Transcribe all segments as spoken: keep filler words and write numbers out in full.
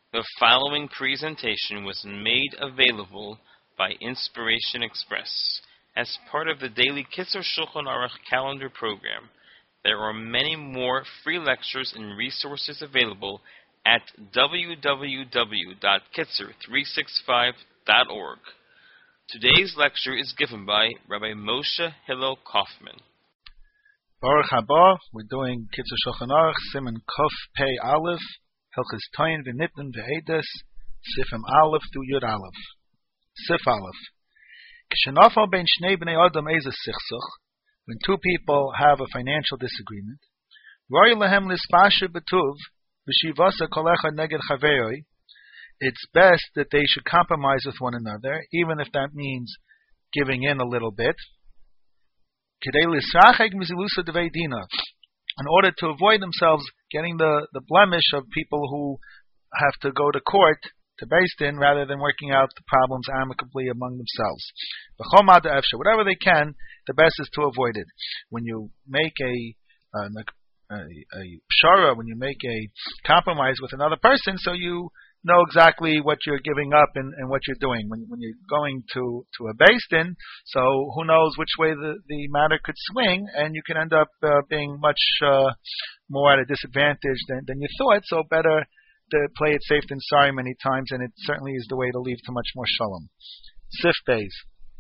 The following presentation was made available by Inspiration Express as part of the daily Kitzur Shulchan Aruch calendar program. There are many more free lectures and resources available at w w w dot kitzur three sixty-five dot org. Today's lecture is given by Rabbi Moshe Hillel Kaufman. Baruch haba, we're doing Kitzur Shulchan Aruch, Siman Kuf Pei Aleph, Hilchos Toyin v'Nittin v'Eidos, Sifim Aleph through Yud Aleph. Sif Aleph. K'shenafal ben shnei bnei adam ezes sichsuch, when two people have a financial disagreement, Roy lehem lispashe betuv, v'shivasa kol echad neged chaveroi, it's best that they should compromise with one another, even if that means giving in a little bit. K'dei lisrachek mizilusa devei dina, in order to avoid themselves getting the, the blemish of people who have to go to court, to Beis Din, rather than working out the problems amicably among themselves. Whatever they can, the best is to avoid it. When you make a a, a, a pshara, when you make a compromise with another person, so you know exactly what you're giving up and, and what you're doing. When, when you're going to, to a Beis Din, so who knows which way the, the matter could swing, and you can end up uh, being much uh, more at a disadvantage than, than you thought, so better to play it safe than sorry many times, and it certainly is the way to leave to much more shalom. Sif Beis.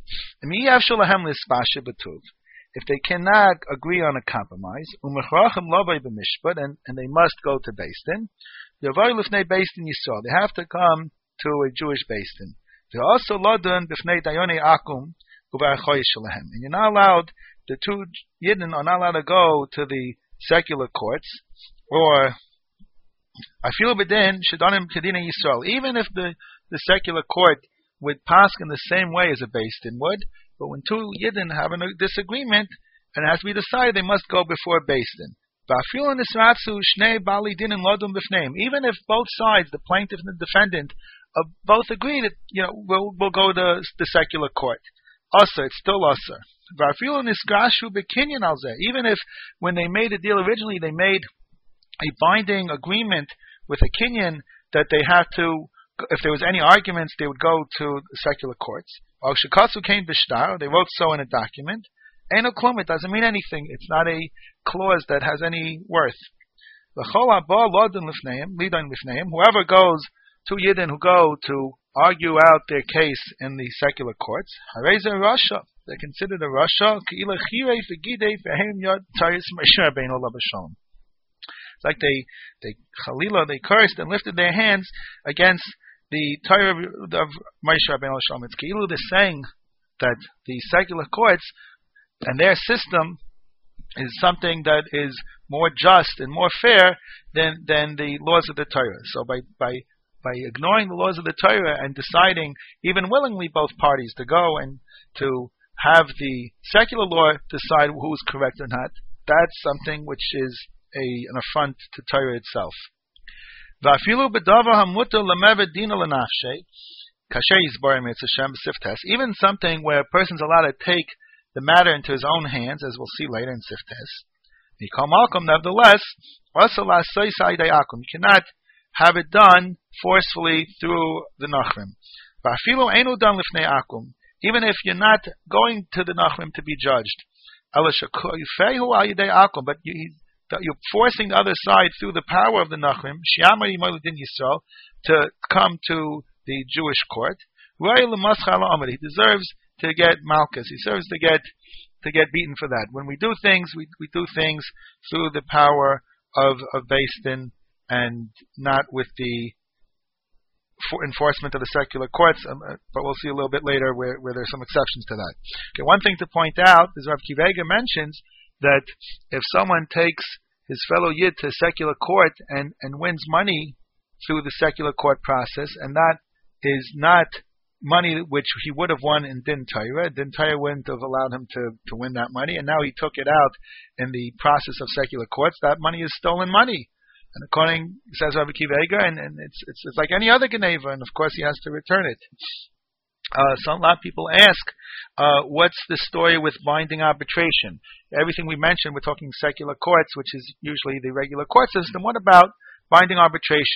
If they cannot agree on a compromise, and, and they must go to Beis Din, they have to come to a Jewish Beis Din. And you're not allowed, the two Yidden are not allowed to go to the secular courts, or I feel b'din shedanim kedina Yisrael. Even if the, the secular court would pass in the same way as a Beis Din would, but when two Yidden have a disagreement and it has to be decided, they must go before Beis Din. Even if both sides, the plaintiff and the defendant, uh, both agree that you know we'll, we'll go to the secular court, also it's still usher. Even if when they made the deal originally, they made a binding agreement with a kinyan that they had to, if there was any arguments, they would go to the secular courts. They wrote so in a document. It doesn't mean anything. It's not a clause that has any worth. Whoever goes, two Yidden who go to argue out their case in the secular courts, they're considered a rasha. It's like they, they Chalila, they cursed and lifted their hands against the Torah of Moshe Rabbeinu Shalom. It's Keilu, they're saying that the secular courts and their system is something that is more just and more fair than than the laws of the Torah. So by by by ignoring the laws of the Torah and deciding, even willingly, both parties to go and to have the secular law decide who's correct or not, that's something which is a an affront to Torah itself. Even something where a person's allowed to take the matter into his own hands, as we'll see later in Siftes. Nevertheless, you cannot have it done forcefully through the Nachrim. Even if you're not going to the Nachrim to be judged, but you, you're forcing the other side through the power of the Nachrim to come to the Jewish court. He deserves to get malchus. He deserves to get to get beaten for that. When we do things, we we do things through the power of of Beis Din and not with the for enforcement of the secular courts. Um, uh, but we'll see a little bit later where, where there's some exceptions to that. Okay, one thing to point out is Rav Kivega mentions that if someone takes his fellow Yid to secular court and, and wins money through the secular court process, and that is not money which he would have won in Din Torah. Din Torah wouldn't have allowed him to, to win that money, and now he took it out in the process of secular courts. That money is stolen money. And according, says Rabbi Akiva Eiger, and, and it's, it's it's like any other Geneva, and of course he has to return it. Uh, so a lot of people ask, uh, what's the story with binding arbitration? Everything we mentioned, we're talking secular courts, which is usually the regular court system. What about binding arbitration?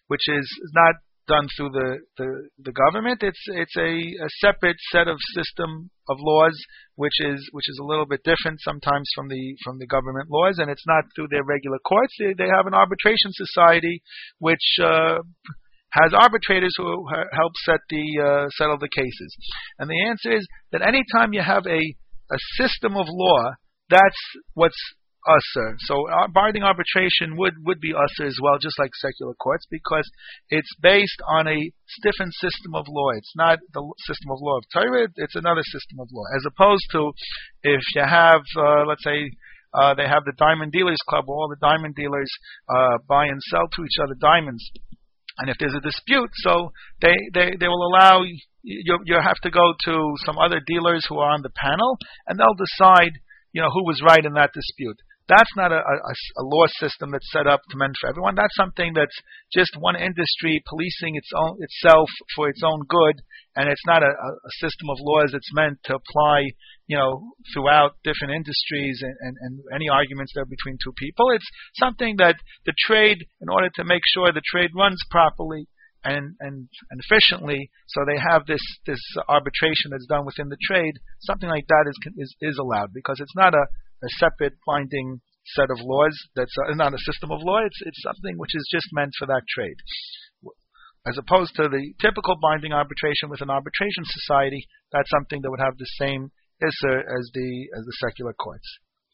which is not done through the, the, the government. It's it's a, a separate set of system of laws, which is which is a little bit different sometimes from the from the government laws, and it's not through their regular courts. They, they have an arbitration society, which uh, has arbitrators who ha- help set the uh, settle the cases. And the answer is that anytime you have a a system of law, that's what's usher. So uh, binding arbitration would, would be usher as well, just like secular courts, because it's based on a stiffened system of law. It's not the system of law of Torah, it's another system of law. As opposed to if you have, uh, let's say, uh, they have the Diamond Dealers Club where all the diamond dealers uh, buy and sell to each other diamonds. And if there's a dispute, so they, they, they will allow, you, you have to go to some other dealers who are on the panel, and they'll decide, you know, who was right in that dispute. That's not a, a, a law system that's set up to mend for everyone. That's something that's just one industry policing its own itself for its own good, and it's not a, a system of laws that's meant to apply, you know, throughout different industries and, and, and any arguments there between two people. It's something that the trade, in order to make sure the trade runs properly and, and, and efficiently, so they have this this arbitration that's done within the trade. Something like that is is, is allowed because it's not a a separate binding set of laws that's uh, not a system of law. It's it's something which is just meant for that trade, as opposed to the typical binding arbitration with an arbitration society. That's something that would have the same isser as the as the secular courts.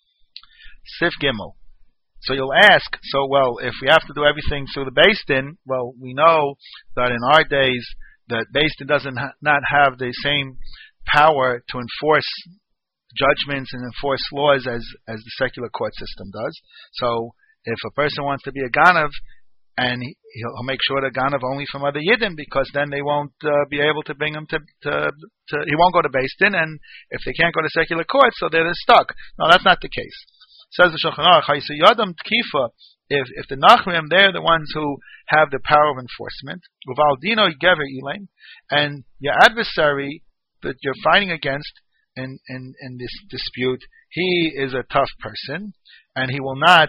Sif Gimel. So you'll ask, so well, if we have to do everything through the Beis Din, well, we know that in our days that Beis Din doesn't ha- not have the same power to enforce judgments and enforce laws as as the secular court system does. So if a person wants to be a ganav, and he, he'll make sure to ganav only from other yidden, because then they won't uh, be able to bring him to, to, to he won't go to Beis Din, and if they can't go to secular court, so they're stuck. No, that's not the case. Says the Shulchan Aruch, Yadam Tkifa, if if the Nachrim, they're the ones who have the power of enforcement, Uval Dino Gever Elaim, and your adversary that you're fighting against In, in, in this dispute, he is a tough person, and he will not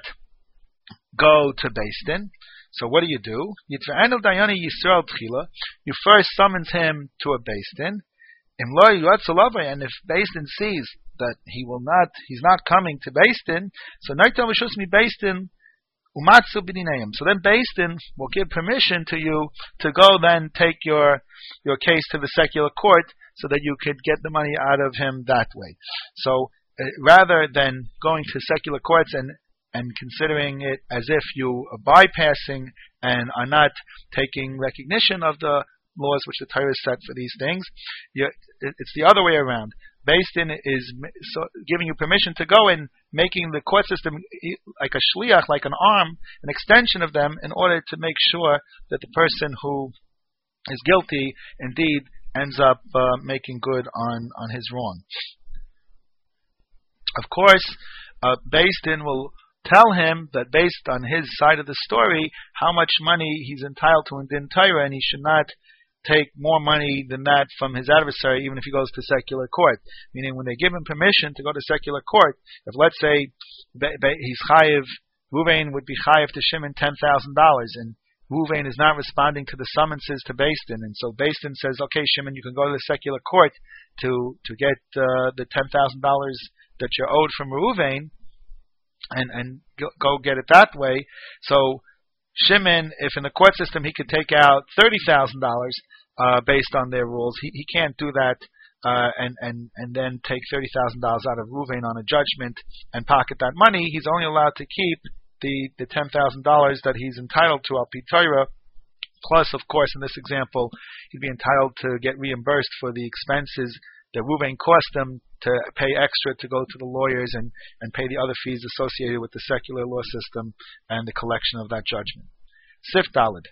go to Beis Din. So what do you do? You first summons him to a Beis Din, and if Beis Din sees that he will not, he's not coming to Beis Din, so Beis Din. So then Beis Din will give permission to you to go then take your your case to the secular court, so that you could get the money out of him that way. So uh, rather than going to secular courts and, and considering it as if you are bypassing and are not taking recognition of the laws which the Torah set for these things, you, it, it's the other way around. Beis Din is so giving you permission to go and making the court system like a shliach, like an arm, an extension of them, in order to make sure that the person who is guilty indeed ends up uh, making good on, on his wrong. Of course, uh, Beis Din will tell him that based on his side of the story, how much money he's entitled to in Din Torah, and he should not take more money than that from his adversary, even if he goes to secular court. Meaning, when they give him permission to go to secular court, if let's say be, be, he's chayiv, Ruvain would be chayiv to Shimon ten thousand dollars, and Ruvain is not responding to the summonses to Beis Din, and so Beis Din says, okay, Shimon, you can go to the secular court to to get uh, the ten thousand dollars that you're owed from Ruvain, and and go, go get it that way. So Shimon, if in the court system he could take out thirty thousand dollars uh, based on their rules, he he can't do that uh, and and and then take thirty thousand dollars out of Ruvain on a judgment and pocket that money. He's only allowed to keep the the ten thousand dollars that he's entitled to al pi Torah. Plus, of course, in this example, he'd be entitled to get reimbursed for the expenses that Ruvain cost him to pay extra to go to the lawyers and, and pay the other fees associated with the secular law system and the collection of that judgment. Sif Daled.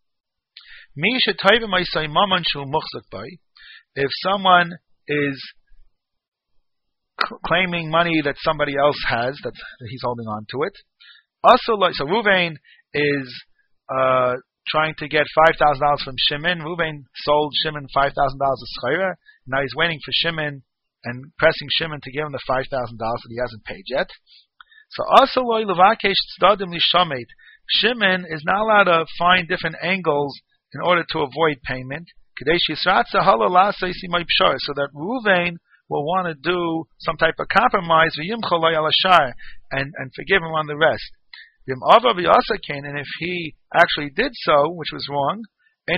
If someone is c- claiming money that somebody else has, that he's holding on to it, also, so Ruvain is uh, trying to get five thousand dollars from Shimon. Ruvain sold Shimon five thousand dollars of schayra. Now he's waiting for Shimon and pressing Shimon to give him the five thousand dollars that he hasn't paid yet. So also, Shimon is not allowed to find different angles in order to avoid payment. So that Ruvain will want to do some type of compromise and, and forgive him on the rest. And if he actually did so, which was wrong, he's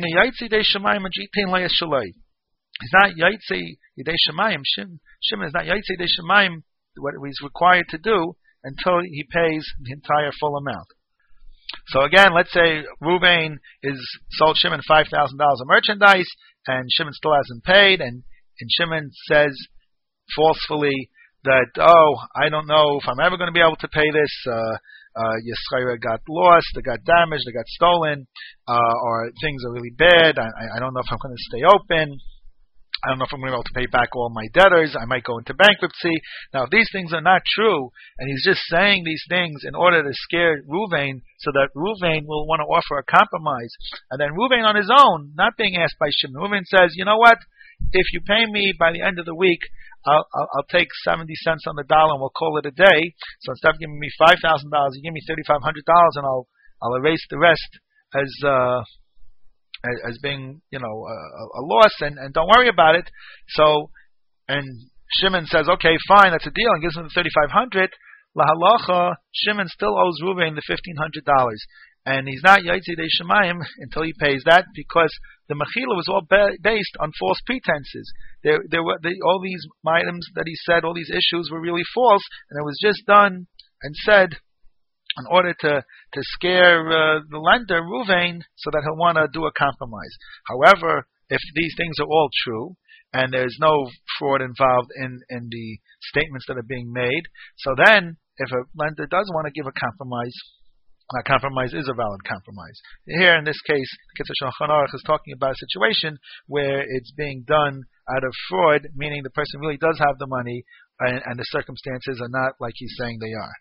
not Yaitse Yidei Shemayim. Shimon is not Yaitse Yidei Shemayim, what he's required to do, until he pays the entire full amount. So again, let's say Ruvain is sold Shimon five thousand dollars of merchandise, and Shimon still hasn't paid, and, and Shimon says forcefully that, oh, I don't know if I'm ever going to be able to pay this. Uh, uh, Yisrael got lost, they got damaged, they got stolen, uh, or things are really bad. I, I don't know if I'm going to stay open. I don't know if I'm going to be able to pay back all my debtors. I might go into bankruptcy. Now, if these things are not true, and he's just saying these things in order to scare Ruvain, so that Ruvain will want to offer a compromise, and then Ruvain on his own, not being asked by Shimon, Ruvain says, you know what? If you pay me by the end of the week, I'll, I'll, I'll take seventy cents on the dollar and we'll call it a day. So instead of giving me five thousand dollars, you give me thirty-five hundred dollars, and I'll I'll erase the rest as uh, as being, you know, a, a loss, and, and don't worry about it. So, and Shimon says, okay, fine, that's a deal, and gives him the thirty-five hundred. Lahalacha, Shimon still owes Ruvain the fifteen hundred dollars, and he's not Yaitse Yidei Shemayim until he pays that, because the mechila was all ba- based on false pretenses. There, there were the, all these items that he said, all these issues were really false, and it was just done and said in order to to scare uh, the lender, Ruvain, so that he'll want to do a compromise. However, if these things are all true, and there's no fraud involved in, in the statements that are being made, so then, if a lender does want to give a compromise, a compromise is a valid compromise. Here, in this case, Kitzur Shulchan Aruch is talking about a situation where it's being done out of fraud, meaning the person really does have the money, and, and the circumstances are not like he's saying they are.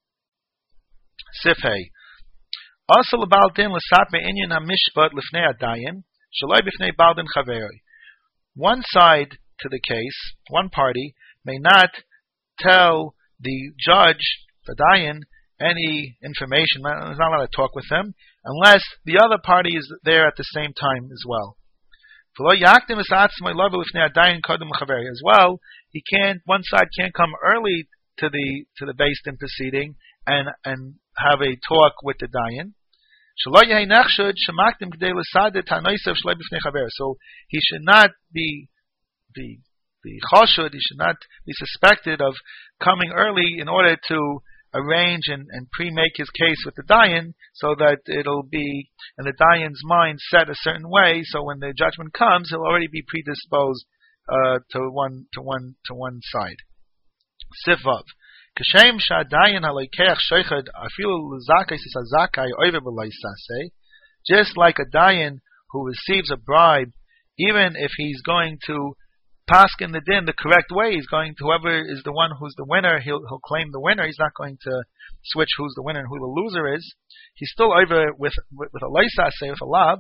Sifhei. Also, l'bal din l'sapme inyan hamishpat l'fnei adayin, shaloi b'fnei bal din chaveroi. One side to the case, one party, may not tell the judge, the dayan, any information. He's not allowed to talk with them unless the other party is there at the same time as well. As well, he can't. One side can't come early to the to the Beis Din proceeding and and have a talk with the dayan. So he should not be be be chashud. He should not be suspected of coming early in order to arrange and, and pre-make his case with the dayan, so that it'll be in the dayan's mind set a certain way. So when the judgment comes, he'll already be predisposed uh, to one to one to one side. Sivav. Kashem shadayan halekeach sheichad afilu l'zakai sisazakai oive b'loisase. Just like a dayan who receives a bribe, even if he's going to paskin the din the correct way, he's going to, whoever is the one who's the winner, he'll he'll claim the winner. He's not going to switch who's the winner and who the loser is. He's still over with with, with a loisase, with a lav.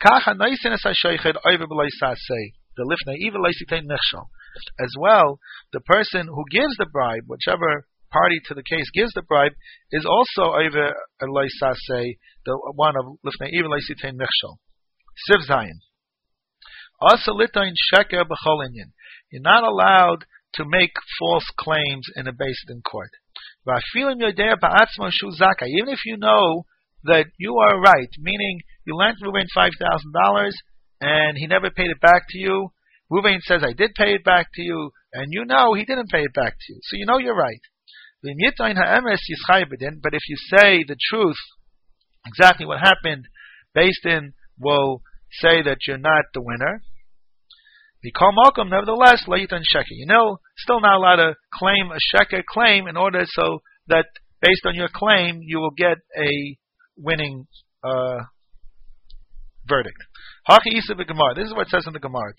As well, the person who gives the bribe, whichever party to the case gives the bribe, is also over a loisase, the one of lifnei even loisitein nechshol. Siv Zayin. Also, litain sheker b'chol inyan. You're not allowed to make false claims in a Beis Din court. Even if you know that you are right, meaning you lent Ruvain five thousand dollars and he never paid it back to you. Ruvain says, I did pay it back to you, and you know he didn't pay it back to you. So you know you're right. But if you say the truth, exactly what happened, Beis Din will say that you're not the winner. Nevertheless, you know, still not allowed to claim a sheker claim in order so that based on your claim you will get a winning uh, verdict. This is what it says in the Gemara.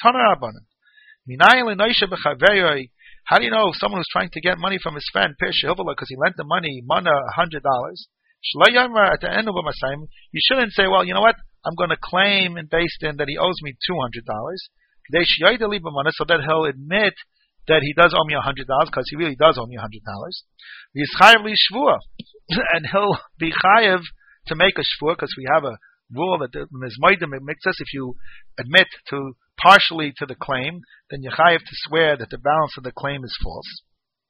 How do you know if someone who's trying to get money from his friend, because he lent the money, mana a hundred dollars? At the end of a time, you shouldn't say, well, you know what, I'm going to claim in Beis Din that he owes me two hundred dollars. So that he'll admit that he does owe me a hundred dollars, because he really does owe me a hundred dollars. And he'll be chayev to make a shvua, because we have a rule that there's moedim miktzas. If you admit to partially to the claim, then you chayav to swear that the balance of the claim is false.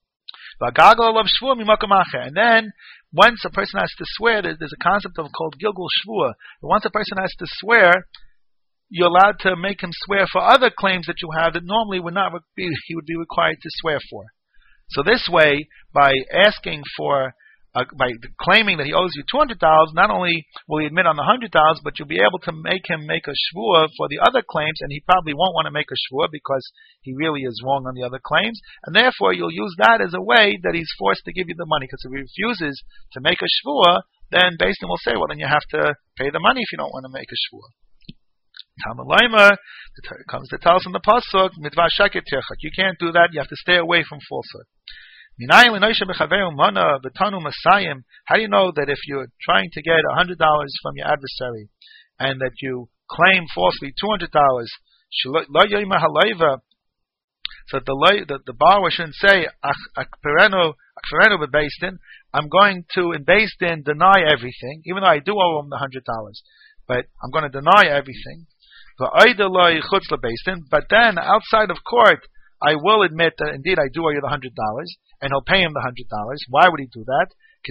And then, once a person has to swear, there's a concept of called gilgul shvua. Once a person has to swear, you're allowed to make him swear for other claims that you have that normally would not be, he would be required to swear for. So this way, by asking for, uh, by claiming that he owes you two hundred dollars, not only will he admit on the one hundred dollars, but you'll be able to make him make a shvua for the other claims, and he probably won't want to make a shvua because he really is wrong on the other claims, and therefore you'll use that as a way that he's forced to give you the money, because if he refuses to make a shvua, then Beis Din will say, well, then you have to pay the money if you don't want to make a shvua. Talmud Leimer, it comes to tell us in the pasuk, mitvah shaket tirchak. You can't do that. You have to stay away from falsehood. How do you know that if you're trying to get one hundred dollars from your adversary and that you claim falsely two hundred dollars, so the, the, the borrower shouldn't say, I'm going to, in Beis Din, deny everything, even though I do owe him the one hundred dollars, but I'm going to deny everything. But then, outside of court, I will admit that indeed I do owe you the one hundred dollars, and he'll pay him the one hundred dollars. Why would he do that?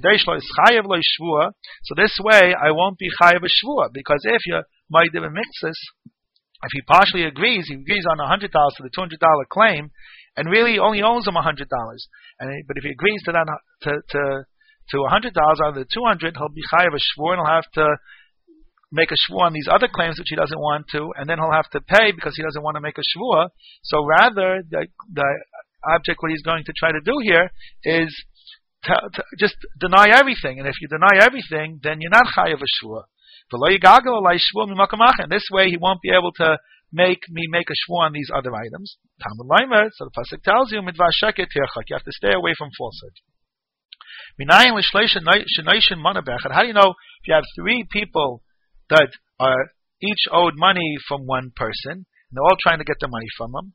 So this way, I won't be chayav a shvua, because if you ma'adim a mixus, if he partially agrees, he agrees on one hundred dollars to the two hundred dollars claim, and really only owes him one hundred dollars. And but if he agrees to that to to to one hundred dollars out of the two hundred, he'll be chayav a shvua, and he'll have to make a shvua on these other claims which he doesn't want to, and then he'll have to pay because he doesn't want to make a shvua. So rather, the, the object what he's going to try to do here is to, to just deny everything. And if you deny everything, then you're not chayav a shvua. And this way he won't be able to make me make a shvua on these other items. So the pasuk tells you, you have to stay away from falsehood. How do you know if you have three people that are each owed money from one person, and they're all trying to get the money from him?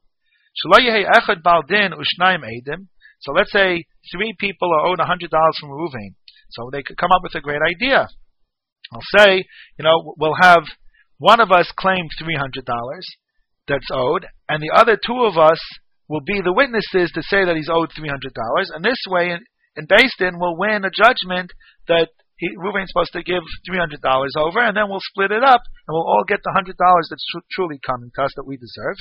So let's say three people are owed one hundred dollars from Reuven. So they could come up with a great idea. I'll say, you know, we'll have one of us claim three hundred dollars that's owed, and the other two of us will be the witnesses to say that he's owed three hundred dollars, and this way, in, in Beis Din, we'll win a judgment that He, Reuven's supposed to give three hundred dollars over, and then we'll split it up, and we'll all get the one hundred dollars that's tr- truly coming to us that we deserve.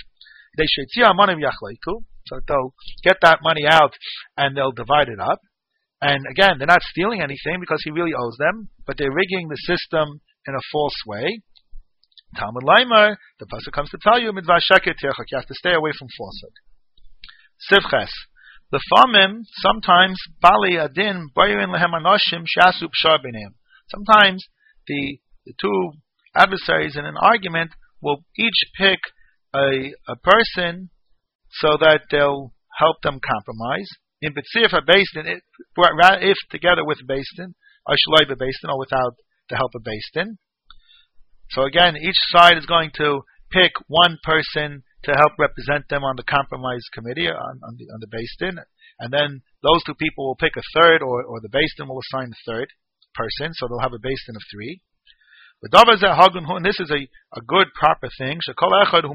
So they'll get that money out, and they'll divide it up. And again, they're not stealing anything because he really owes them, but they're rigging the system in a false way. Talmud Leimer, the pasuk comes to tell you, mitvah shaket tirchak, you have to stay away from falsehood. Sivches. The famim, sometimes, bali adin, bayin lehem anoshim, shasu pshar b'neim. Sometimes the, the two adversaries in an argument will each pick a, a person so that they'll help them compromise. In B'tzir Beis Din, if together with Beis Din, or shaloi Beis Din, or without the help of Beis Din. So again, each side is going to pick one person to help represent them on the compromise committee, on, on the on the Beis Din, and then those two people will pick a third, or, or the Beis Din will assign a third person, so they'll have a Beis Din of three. And this is a, a good, proper thing, because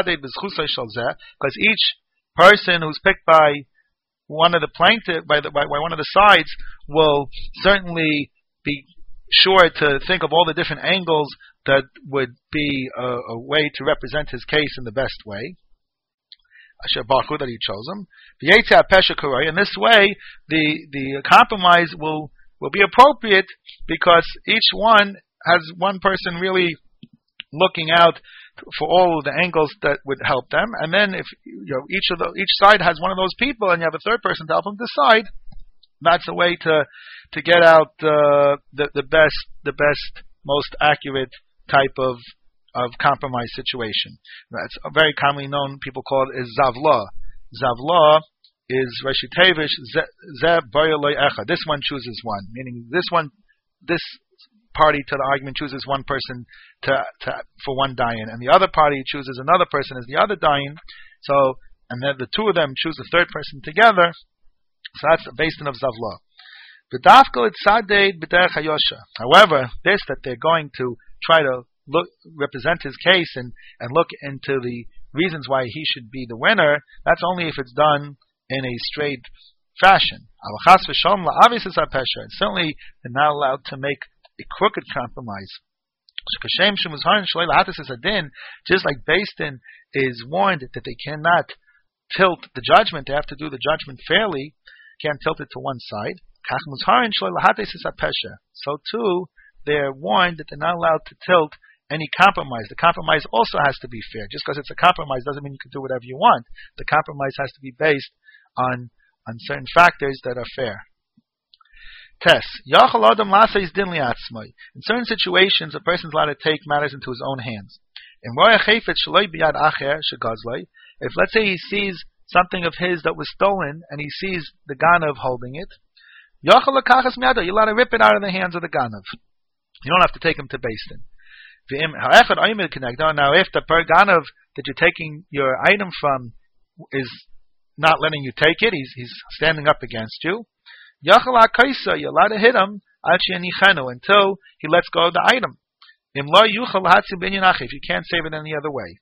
each person who's picked by one of the plaintiff, by, the, by, by one of the sides, will certainly be sure to think of all the different angles that would be a, a way to represent his case in the best way. Asher Bachu, that he chose him. And this way, the the compromise will will be appropriate because each one has one person really looking out for all of the angles that would help them. And then if you know each of the each side has one of those people, and you have a third person to help them decide, that's a way to to get out uh, the the best the best most accurate type of of compromise situation. That's a very commonly known, people call it is Zavla. Zavla is Rashi Tevish Ze Boyaloi Echa. This one chooses one, meaning this one, this party to the argument chooses one person to, to for one dayan, and the other party chooses another person as the other dayan. So, and then the two of them choose the third person together. So that's based on of Zavla. However, this that they're going to try to look represent his case and, and look into the reasons why he should be the winner, that's only if it's done in a straight fashion. Certainly they're not allowed to make a crooked compromise. Just like Beis Din is warned that they cannot tilt the judgment, they have to do the judgment fairly, can't tilt it to one side. So too, they're warned that they're not allowed to tilt any compromise. The compromise also has to be fair. Just because it's a compromise doesn't mean you can do whatever you want. The compromise has to be based on, on certain factors that are fair. Test. In certain situations, a person is allowed to take matters into his own hands. If, let's say, he sees something of his that was stolen, and he sees the ganav holding it, you're allowed to rip it out of the hands of the ganav. You don't have to take him to Beis Din. Now, if the per ganav that you're taking your item from is not letting you take it, he's, he's standing up against you, you're allowed to hit him until he lets go of the item. If you can't save it any other way.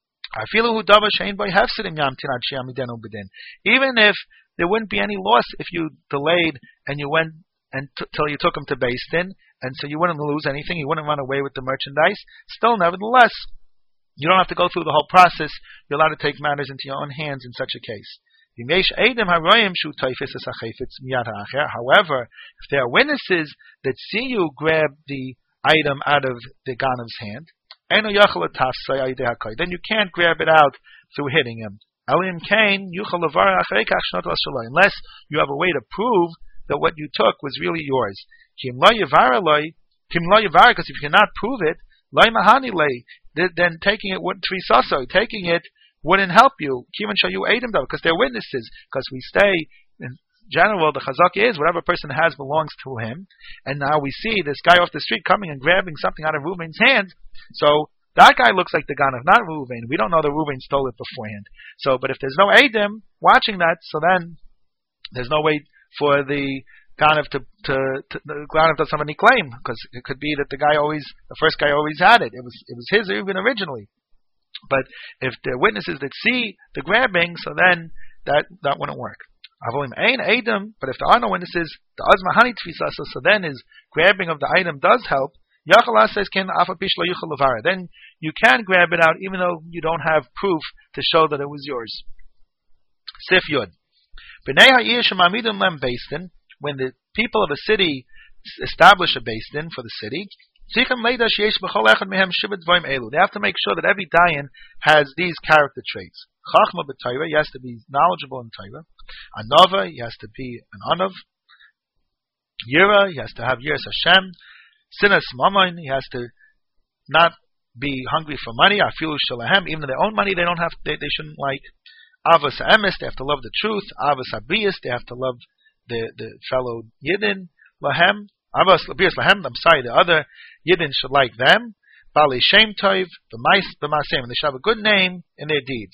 Even if there wouldn't be any loss if you delayed and you went until you took him to Beis Din, and so you wouldn't lose anything, you wouldn't run away with the merchandise, still, nevertheless, you don't have to go through the whole process. You're allowed to take matters into your own hands in such a case. However, if there are witnesses that see you grab the item out of the ganav's hand, then you can't grab it out through hitting him. Unless you have a way to prove that what you took was really yours. Because if you cannot prove it, then taking it wouldn't taking it wouldn't help you. Because they're witnesses. Because we stay in general, the chazak is whatever person has belongs to him. And now we see this guy off the street coming and grabbing something out of Reuben's hand. So that guy looks like the ganav, not Reuben. We don't know that Reuben stole it beforehand. So, but if there's no Eidim watching that, so then there's no way for the ganav to, to, to the ganav doesn't have any claim, because it could be that the guy always, the first guy always had it. It was it was his even originally. But if there are witnesses that see the grabbing, so then that that wouldn't work. But if there are no witnesses, the azmahani tfisasa, so then his grabbing of the item does help. Then you can grab it out even though you don't have proof to show that it was yours. Sif Yud. When the people of a city establish a Beis Din for the city, they have to make sure that every dayan has these character traits. Chachma b'Torah, he has to be knowledgeable in Torah. Anova, he has to be an Anav. Yira, he has to have Yiras Hashem. Sinas Mammon, he has to not be hungry for money. Afilu Shalahem, even though they own money, they don't have. They, they shouldn't like. Avos Emes, they have to love the truth. Avos Abrius, they have to love the the fellow Yidden. Lahem, Avos Abrius Lahem. I'm sorry, the other Yidden should like them. Bali Shem Tov, b'Masem, and they should have a good name in their deeds.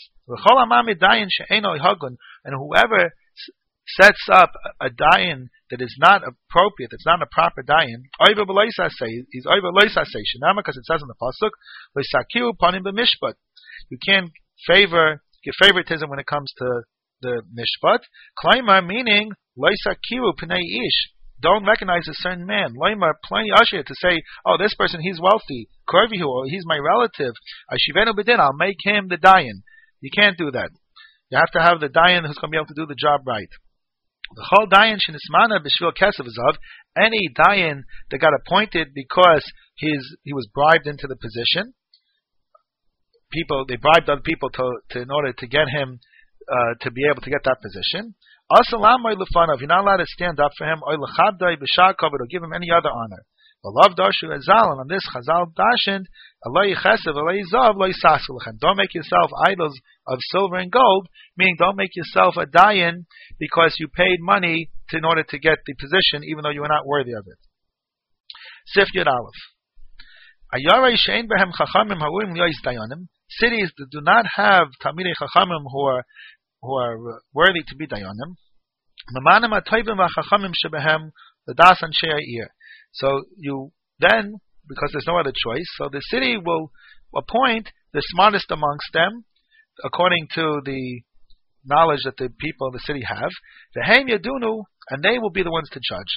And whoever sets up a dayan that is not appropriate, that's not a proper dayan, he's over loisasei, shenama, because it says in the pasuk, loisakiu panim b'mishpat. You can't favor, give favoritism when it comes to the mishpat. Klaimar, meaning loisakiu p'nei ish. Don't recognize a certain man. Loimar, plenty ashir, to say, oh, this person, he's wealthy. Korvihu, or he's my relative. Ashivenu b'din, I'll make him the dayan. You can't do that. You have to have the dayan who's going to be able to do the job right. The whole dayan shenismana b'shvil kesav of any dayan that got appointed because he's he was bribed into the position. People they bribed other people to, to in order to get him uh, to be able to get that position. Asalam lefanav, you're not allowed to stand up for him. Or lechabdai b'shar kavod, or give him any other honor. V'lav darshu ezal, and on this Chazal dashened aloi chesav aloi zav loi sasu lechem. Don't make yourself idols of silver and gold, meaning don't make yourself a dayan because you paid money to, in order to get the position, even though you were not worthy of it. Sif Yud Aleph. Ayarei she'ein behem chachamim ha'urim li'ois dayanim. Cities that do not have talmidei chachamim who are who are worthy to be dayanim. Mamanim ha'toivim v'chachamim shebehem the das anshe ha'ir. So you then, because there's no other choice, so the city will appoint the smartest amongst them, according to the knowledge that the people of the city have. V'hem yadunu, and they will be the ones to judge.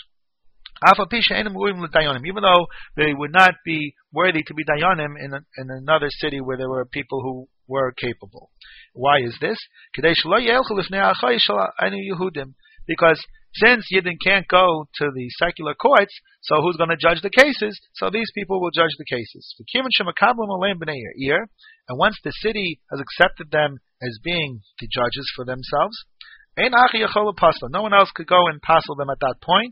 Even though they would not be worthy to be dayanim in a, in another city where there were people who were capable. Why is this? Because since Yidden can't go to the secular courts, so who's going to judge the cases? So these people will judge the cases. And once the city has accepted them as being the judges for themselves, no one else could go and passel them at that point.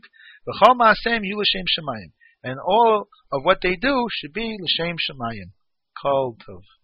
And all of what they do should be l'shem shemayim. Kol tov.